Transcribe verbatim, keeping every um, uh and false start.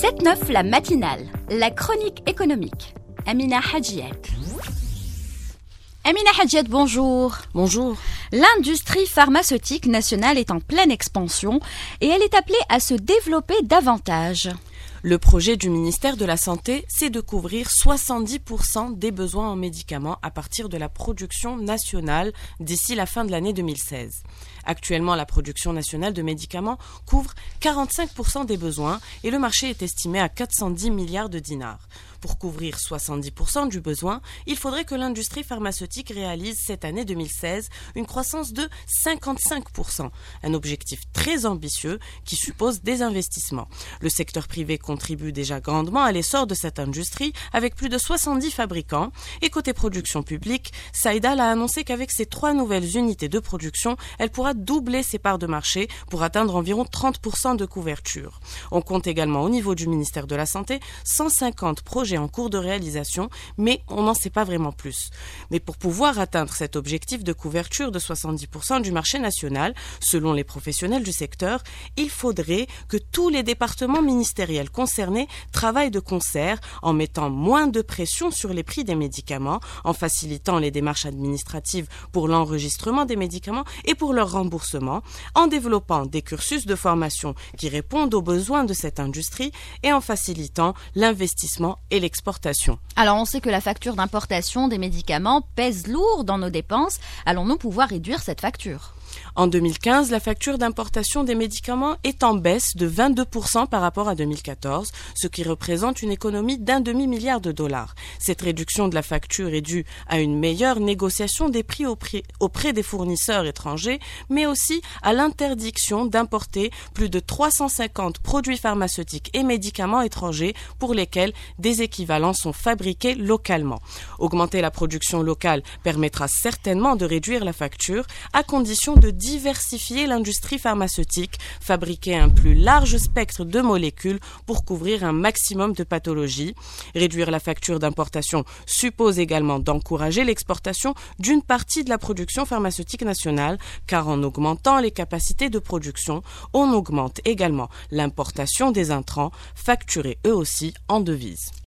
sept neuf la matinale, la chronique économique. Amina Hadjiet. Amina Hadjiet, bonjour. Bonjour. L'industrie pharmaceutique nationale est en pleine expansion et elle est appelée à se développer davantage. Le projet du ministère de la Santé, c'est de couvrir soixante-dix pour cent des besoins en médicaments à partir de la production nationale d'ici la fin de l'année deux mille seize. Actuellement, la production nationale de médicaments couvre quarante-cinq pour cent des besoins et le marché est estimé à quatre cent dix milliards de dinars. Pour couvrir soixante-dix pour cent du besoin, il faudrait que l'industrie pharmaceutique réalise cette année deux mille seize une croissance de cinquante-cinq pour cent, un objectif très ambitieux qui suppose des investissements. Le secteur privé contribue déjà grandement à l'essor de cette industrie avec plus de soixante-dix fabricants et côté production publique, Saïdal a annoncé qu'avec ses trois nouvelles unités de production, elle pourra doubler ses parts de marché pour atteindre environ trente pour cent de couverture. On compte également au niveau du ministère de la Santé cent cinquante projets en cours de réalisation, mais on n'en sait pas vraiment plus. Mais pour pouvoir atteindre cet objectif de couverture de soixante-dix pour cent du marché national, selon les professionnels du secteur, il faudrait que tous les départements ministériels concernés travaillent de concert en mettant moins de pression sur les prix des médicaments, en facilitant les démarches administratives pour l'enregistrement des médicaments et pour leur remboursement, en développant des cursus de formation qui répondent aux besoins de cette industrie et en facilitant l'investissement et l'exportation. Alors on sait que la facture d'importation des médicaments pèse lourd dans nos dépenses. Allons-nous pouvoir réduire cette facture ? En deux mille quinze, la facture d'importation des médicaments est en baisse de vingt-deux pour cent par rapport à deux mille quatorze, ce qui représente une économie d'un demi-milliard de dollars. Cette réduction de la facture est due à une meilleure négociation des prix auprès des fournisseurs étrangers, mais aussi à l'interdiction d'importer plus de trois cent cinquante produits pharmaceutiques et médicaments étrangers pour lesquels des équivalents sont fabriqués localement. Augmenter la production locale permettra certainement de réduire la facture, à condition de de diversifier l'industrie pharmaceutique, fabriquer un plus large spectre de molécules pour couvrir un maximum de pathologies. Réduire la facture d'importation suppose également d'encourager l'exportation d'une partie de la production pharmaceutique nationale, car en augmentant les capacités de production, on augmente également l'importation des intrants, facturés eux aussi en devises.